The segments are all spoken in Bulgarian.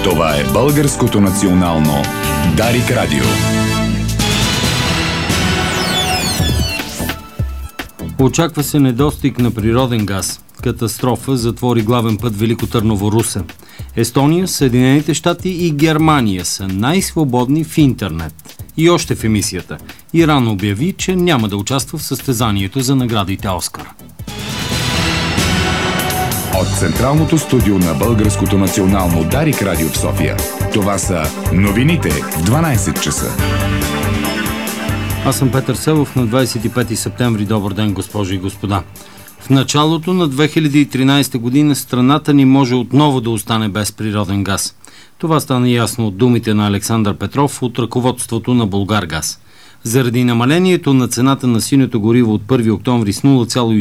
Това е Българското национално Дарик Радио. Очаква се недостиг на природен газ. Катастрофа затвори главен път Велико Търново-Русе. Естония, Съединените щати и Германия са най-свободни в интернет. И още в емисията. Иран обяви, че няма да участва в състезанието за наградите Оскар. От Централното студио на Българското национално Дарик Радио в София. Това са новините в 12 часа. Аз съм Петър Селов на 25 септември. Добър ден, госпожи и господа. В началото на 2013 година страната ни може отново да остане без природен газ. Това стана ясно от думите на Александър Петров от ръководството на Булгаргаз. Заради намалението на цената на синьото гориво от 1 октомври с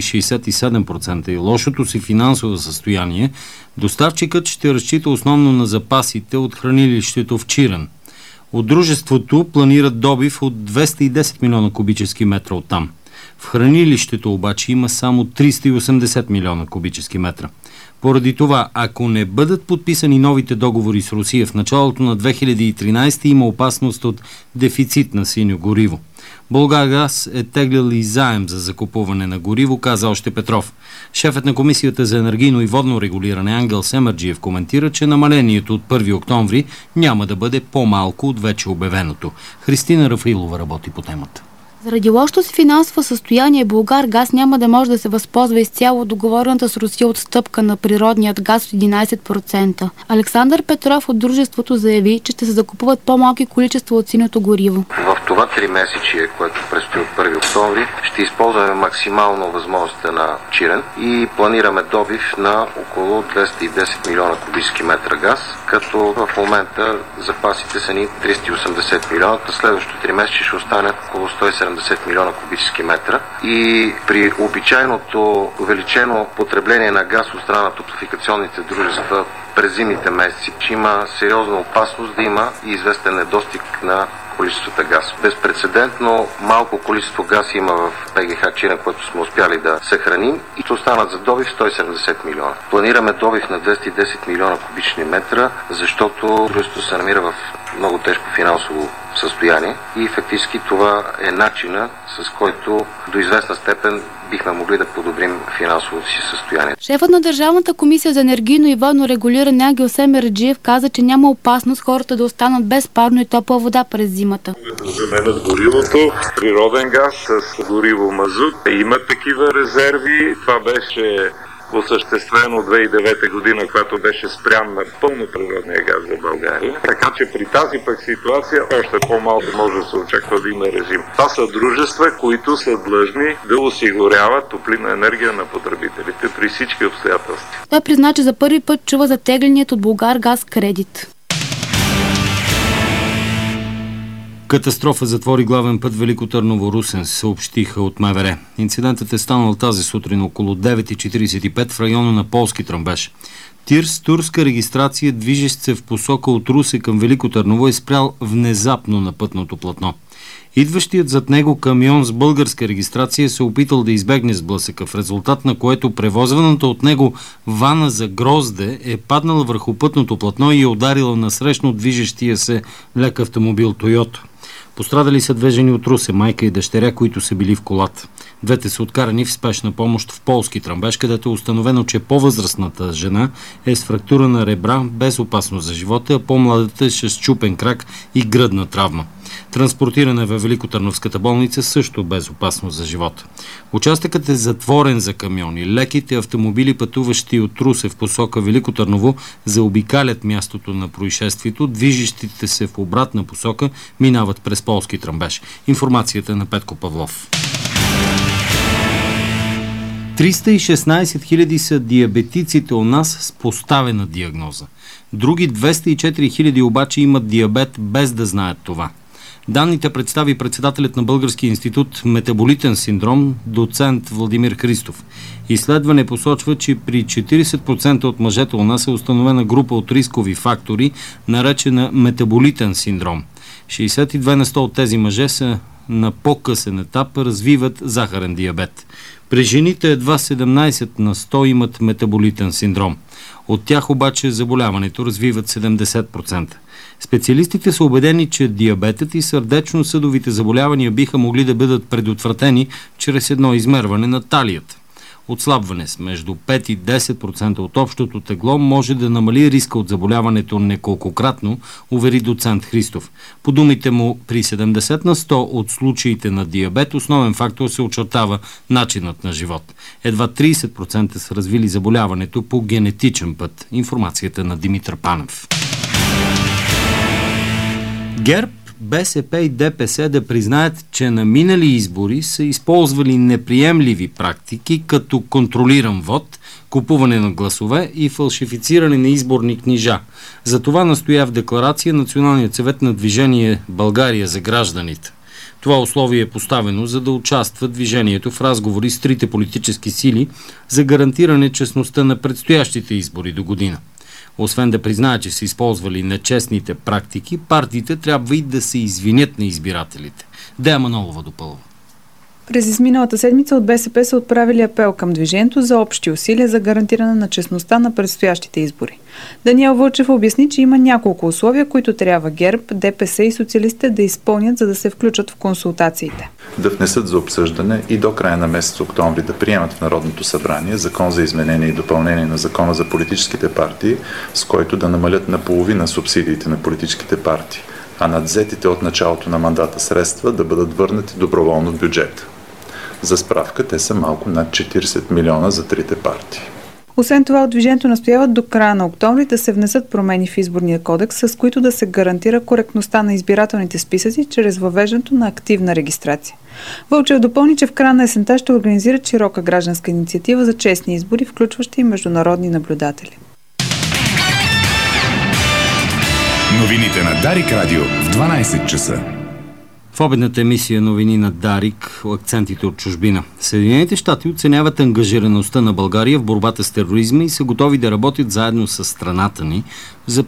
0,67% и лошото си финансово състояние, доставчикът ще разчита основно на запасите от хранилището в Чирен. От дружеството планират добив от 210 милиона кубически метра оттам. В хранилището обаче има само 380 милиона кубически метра. Поради това, ако не бъдат подписани новите договори с Русия в началото на 2013, има опасност от дефицит на синьо гориво. Булгаргаз е теглил и заем за закупуване на гориво, каза още Петров. Шефът на Комисията за енергийно и водно регулиране Ангел Семерджиев коментира, че намалението от 1 октомври няма да бъде по-малко от вече обявеното. Христина Рафаилова работи по темата. Заради лошото си финансово състояние Булгаргаз няма да може да се възползва изцяло договорената с Русия отстъпка на природният газ от 11%. Александър Петров от дружеството заяви, че ще се закупуват по-малки количества от синьото гориво. В това 3-месечие, което предстои от 1 октомври, ще използваме максимално възможността на Чирен и планираме добив на около 210 милиона кубически метра газ, като в момента запасите са ни 380 милиона. Следващото 3 месече ще останат около 170 милиона кубически метра и при обичайното увеличено потребление на газ от страна на топлофикационните дружества през зимните месеци, че има сериозна опасност да има и известен недостиг на количествата газ. Безпрецедентно малко количество газ има в ПГХ Чирен, което сме успяли да съхраним и ще останат за добив 170 милиона. Планираме добив на 210 милиона кубични метра, защото дружеството се намира в много тежко финансово състояние и фактически това е начина, с който до известна степен бихме могли да подобрим финансовото си състояние. Шефът на Държавната комисия за енергийно и водно регулиране Ангел Семерджиев каза, че няма опасност хората да останат без парно и топла вода през зимата. Заменят горивото, природен газ с гориво мазут. Има такива резерви. Това беше осъществено 2009 година, когато беше спрян на пълно природния газ за България. Така че при тази пък ситуация още по-малко може да се очаква да има режим. Това са дружества, които са длъжни да осигуряват топлинна енергия на потребителите при всички обстоятелства. Той призна, че за първи път чува за тегленият от Булгаргаз кредит. Катастрофа затвори главен път Велико Търново-Русен, съобщиха от МВР. Инцидентът е станал тази сутрин около 9:45 в района на Полски Тръмбеш. Тир с турска регистрация, движещ се в посока от Русе към Велико Търново, е спрял внезапно на пътното платно. Идващият зад него камион с българска регистрация се опитал да избегне сблъсъка, в резултат на което превозваната от него вана за грозде е паднала върху пътното платно и е ударила насрещно движещия се лек автомобил Тойота. Пострадали са две жени от Русе, майка и дъщеря, които са били в колата. Двете са откарани в спешна помощ в Полски Тръмбеш, където е установено, че по-възрастната жена е с фрактура на ребра без опасност за живота, а по-младата е с счупен крак и гръдна травма. Транспортирана е във Великотърновската болница също без опасност за живота. Участъкът е затворен за камиони. Леките автомобили, пътуващи от Русе в посока Велико Търново, заобикалят мястото на происшествието. Движещите се в обратна посока минават през Полски Тръмбеш. Информацията на Петко Павлов. 316 хиляди са диабетиците у нас с поставена диагноза. Други 204 хиляди обаче имат диабет без да знаят това. Данните представи председателят на Българския институт метаболитен синдром, доцент Владимир Христов. Изследване посочва, че при 40% от мъжете у нас е установена група от рискови фактори, наречена метаболитен синдром. 62% от тези мъже са на по-късен етап развиват захарен диабет. При жените едва 17 на 100 имат метаболитен синдром. От тях обаче заболяването развиват 70%. Специалистите са убедени, че диабетът и сърдечно-съдовите заболявания биха могли да бъдат предотвратени чрез едно измерване на талията. Отслабване с между 5 и 10% от общото тегло може да намали риска от заболяването неколкократно, увери доцент Христов. По думите му, при 70 на 100 от случаите на диабет основен фактор се очертава начинът на живот. Едва 30% са развили заболяването по генетичен път. Информацията на Димитър Панев. ГЕРБ, БСП и ДПС да признаят, че на минали избори са използвали неприемливи практики, като контролиран вод, купуване на гласове и фалшифициране на изборни книжа. За това настоя в декларация Националният съвет на движение България за гражданите. Това условие е поставено, за да участва движението в разговори с трите политически сили за гарантиране честността на предстоящите избори до година. Освен да признаят, че са използвали нечестните практики, партиите трябва и да се извинят на избирателите. Дея Манолова допълва. През изминалата седмица от БСП са отправили апел към движението за общи усилия за гарантиране на честността на предстоящите избори. Даниел Вълчев обясни, че има няколко условия, които трябва ГЕРБ, ДПС и социалистите да изпълнят, за да се включат в консултациите. Да внесат за обсъждане и до края на месец октомври да приемат в Народното събрание закон за изменение и допълнение на закона за политическите партии, с който да намалят наполовина субсидиите на политическите партии, а надвзетите от началото на мандата средства да бъдат върнати доброволно в бюджета. За справка, те са малко над 40 милиона за трите партии. Освен това, от движението настояват до края на октомври да се внесат промени в изборния кодекс, с които да се гарантира коректността на избирателните списъци чрез въвеждането на активна регистрация. Вълчев допълни, че в края на есента ще организират широка гражданска инициатива за честни избори, включващи и международни наблюдатели. Новините на Дарик Радио в 12 часа. В обедната емисия новини на Дарик, акцентите от чужбина. Съединените щати оценяват ангажираността на България в борбата с тероризма и са готови да работят заедно с страната ни за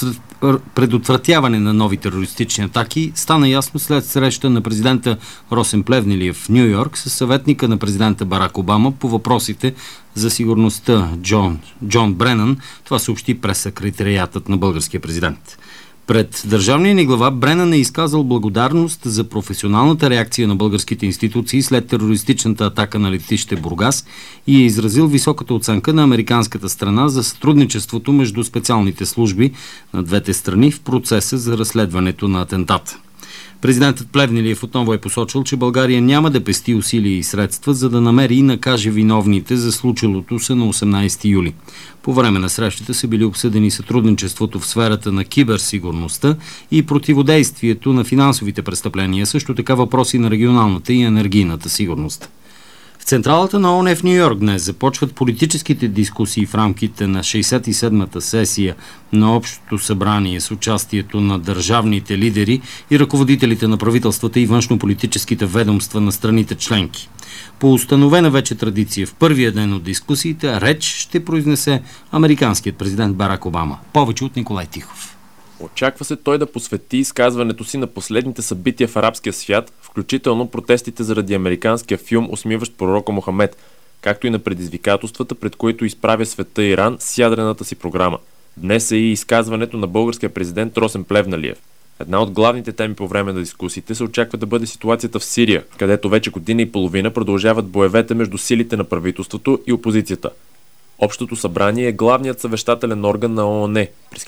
предотвратяване на нови терористични атаки. Стана ясно след среща на президента Росен Плевнелиев в Ню Йорк с съветника на президента Барак Обама по въпросите за сигурността Джон Бренън. Това съобщи прес-секретариатът на българския президент. Пред държавния ни глава Бренън е изказал благодарност за професионалната реакция на българските институции след терористичната атака на летище Бургас и е изразил високата оценка на американската страна за сътрудничеството между специалните служби на двете страни в процеса за разследването на атентата. Президентът Плевнелиев отново е посочил, че България няма да пести усилия и средства, за да намери и накаже виновните за случилото се на 18 юли. По време на срещата са били обсъдени сътрудничеството в сферата на киберсигурността и противодействието на финансовите престъпления, също така въпроси на регионалната и енергийната сигурност. В централата на ООН в Ню Йорк днес започват политическите дискусии в рамките на 67-та сесия на Общото събрание с участието на държавните лидери и ръководителите на правителствата и външнополитическите ведомства на страните членки. По установена вече традиция в първия ден от дискусиите реч ще произнесе американският президент Барак Обама. Повече от Николай Тихов. Очаква се той да посвети изказването си на последните събития в арабския свят, включително протестите заради американския филм «Усмиващ пророка Мохамед», както и на предизвикателствата, пред които изправя света Иран с ядрената си програма. Днес е и изказването на българския президент Росен Плевнелиев. Една от главните теми по време на дискусиите се очаква да бъде ситуацията в Сирия, където вече година и половина продължават боевете между силите на правителството и опозицията. Общото събрание е главният съвещателен орган на ООН. През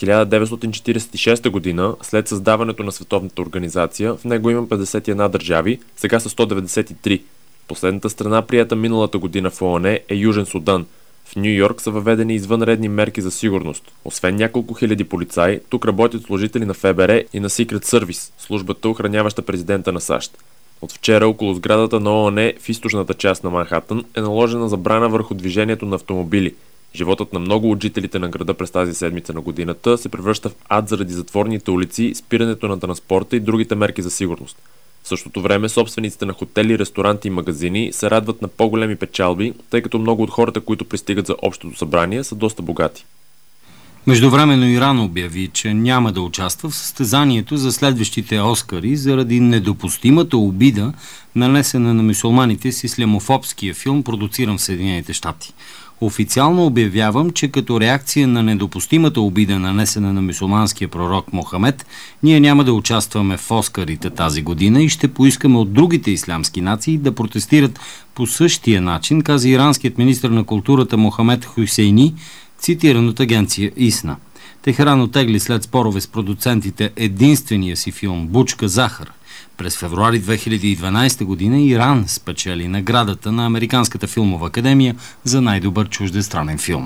1946 година, след създаването на Световната организация, в него има 51 държави, сега са 193. Последната страна, приета миналата година в ООН, е Южен Судан. В Ню Йорк са въведени извънредни мерки за сигурност. Освен няколко хиляди полицаи, тук работят служители на ФБР и на Secret Service, службата, охраняваща президента на САЩ. От вчера около сградата на ООН в източната част на Манхатън е наложена забрана върху движението на автомобили. Животът на много от жителите на града през тази седмица на годината се превръща в ад заради затворните улици, спирането на транспорта и другите мерки за сигурност. В същото време собствениците на хотели, ресторанти и магазини се радват на по-големи печалби, тъй като много от хората, които пристигат за общото събрание, са доста богати. Междувременно Иран обяви, че няма да участва в състезанието за следващите Оскари заради недопустимата обида, нанесена на мюсюлманите с ислямофобския филм, продуциран в Съединените щати. Официално обявявам, че като реакция на недопустимата обида, нанесена на мюсюлманския пророк Мохамед, ние няма да участваме в Оскарите тази година и ще поискаме от другите ислямски нации да протестират по същия начин, каза иранският министър на културата Мохамед Хюсейни, цитиран от агенция ИСНА. Техеран отегли след спорове с продуцентите единствения си филм «Бучка захар». През февруари 2012 година Иран спечели наградата на Американската филмова академия за най-добър чуждестранен филм.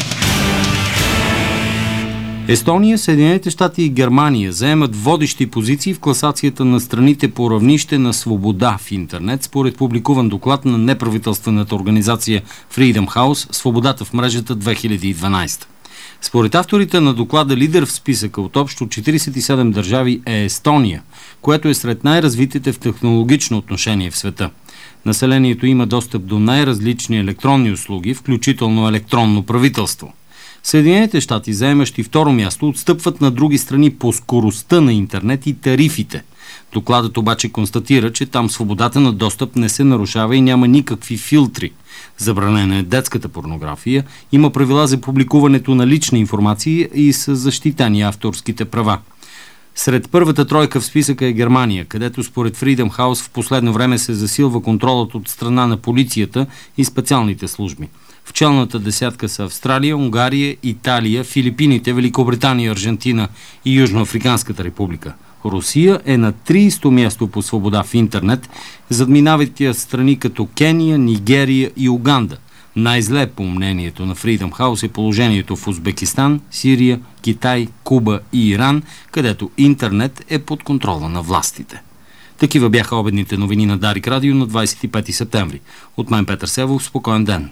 Естония, Съединените щати и Германия заемат водещи позиции в класацията на страните по равнище на свобода в интернет, според публикуван доклад на неправителствената организация Freedom House «Свободата в мрежата 2012». Според авторите на доклада, лидер в списъка от общо 47 държави е Естония, което е сред най-развитите в технологично отношение в света. Населението има достъп до най-различни електронни услуги, включително електронно правителство. Съединените щати, заемащи второ място, отстъпват на други страни по скоростта на интернет и тарифите. Докладът обаче констатира, че там свободата на достъп не се нарушава и няма никакви филтри. Забранена е детската порнография, има правила за публикуването на лична информация и са защитани авторските права. Сред първата тройка в списъка е Германия, където според Freedom House в последно време се засилва контролът от страна на полицията и специалните служби. В челната десятка са Австралия, Унгария, Италия, Филипините, Великобритания, Аржентина и Южноафриканската република. Русия е на 30-то място по свобода в интернет, задминават я страни като Кения, Нигерия и Уганда. Най-зле, по мнението на Freedom House, е положението в Узбекистан, Сирия, Китай, Куба и Иран, където интернет е под контрола на властите. Такива бяха обедните новини на Дарик Радио на 25 септември. От мен Петър Севов, спокоен ден.